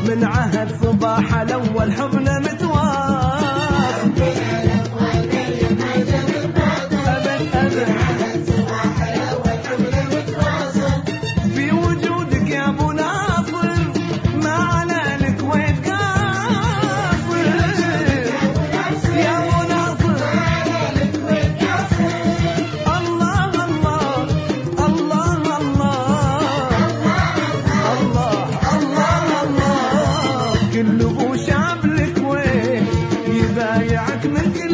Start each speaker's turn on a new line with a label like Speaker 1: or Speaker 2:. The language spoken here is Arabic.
Speaker 1: من عهد صباح الاول حبنا متواصل في وجودك يا ابو ناصر ما على الكويت قاصر يا ابو ناصر الله الله الله الله الله كل ابو شعب الكويت يبايعك من